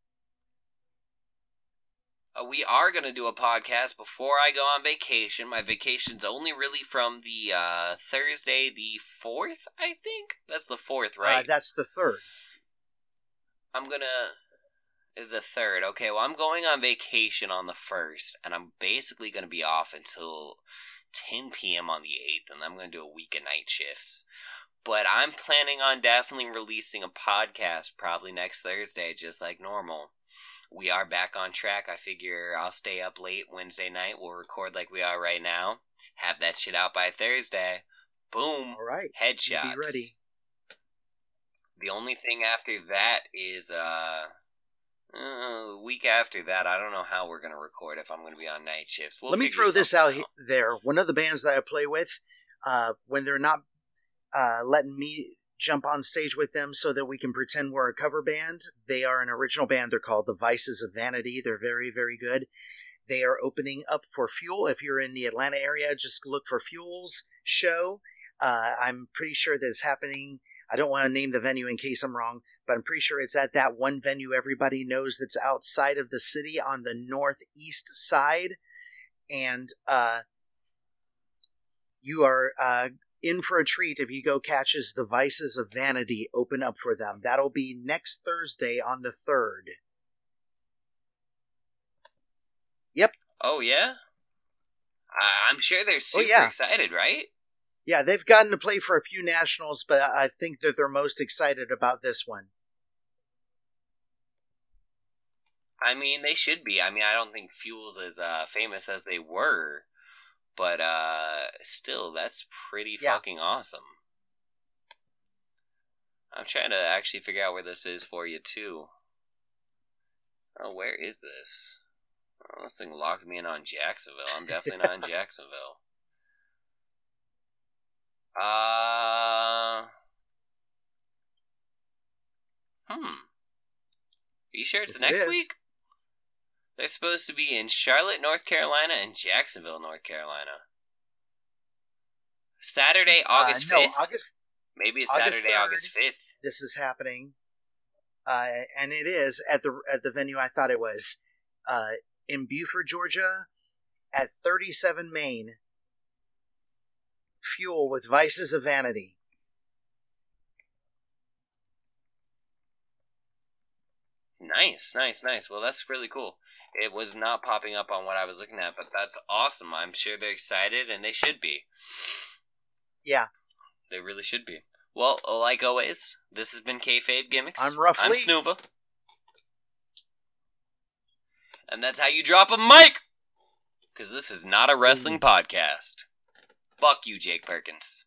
Uh, we are going to do a podcast before I go on vacation. My vacation's only really from the uh, Thursday the fourth, I think? That's the fourth, right? Uh, that's the third. I'm going to... The third. Okay, well, I'm going on vacation on the first, and I'm basically going to be off until ten p.m. on the eighth, and I'm going to do a week of night shifts. But I'm planning on definitely releasing a podcast probably next Thursday, just like normal. We are back on track. I figure I'll stay up late Wednesday night. We'll record like we are right now. Have that shit out by Thursday. Boom. All right. Headshots. Be ready. The only thing after that is, uh... Uh, week after that, I don't know how we're going to record if I'm going to be on night shifts. We'll Let me throw this out, out there. One of the bands that I play with, uh, when they're not uh, letting me jump on stage with them so that we can pretend we're a cover band, they are an original band. They're called The Vices of Vanity. They're very, very good. They are opening up for Fuel. If you're in the Atlanta area, just look for Fuel's show. Uh, I'm pretty sure that it's happening. I don't want to name the venue in case I'm wrong, but I'm pretty sure it's at that one venue everybody knows that's outside of the city on the northeast side. And uh, you are uh, in for a treat if you go catch as The Vices of Vanity open up for them. That'll be next Thursday on the third. Yep. Oh, yeah? Uh, I'm sure they're super oh, yeah. excited, right? Yeah, they've gotten to play for a few nationals, but I think that they're most excited about this one. I mean, they should be. I mean, I don't think Fuel's as uh, famous as they were, but uh, still, that's pretty yeah. fucking awesome. I'm trying to actually figure out where this is for you, too. Oh, where is this? Oh, this thing locked me in on Jacksonville. I'm definitely not in Jacksonville. Uh... Hmm. Are you sure it's yes, next it week? They're supposed to be in Charlotte, North Carolina, and Jacksonville, North Carolina. Saturday, August uh, no, fifth? August, Maybe it's August Saturday, third, August fifth. This is happening. Uh, and it is at the at the venue I thought it was. Uh, in Beaufort, Georgia, at thirty-seven Main. Fuel with Vices of Vanity. Nice, nice, nice. Well, that's really cool. It was not popping up on what I was looking at, but that's awesome. I'm sure they're excited, and they should be. Yeah. They really should be. Well, like always, this has been Kayfabe Gimmicks. I'm Roughly. I'm Snuva. And that's how you drop a mic! Because this is not a wrestling mm. podcast. Fuck you, Jake Perkins.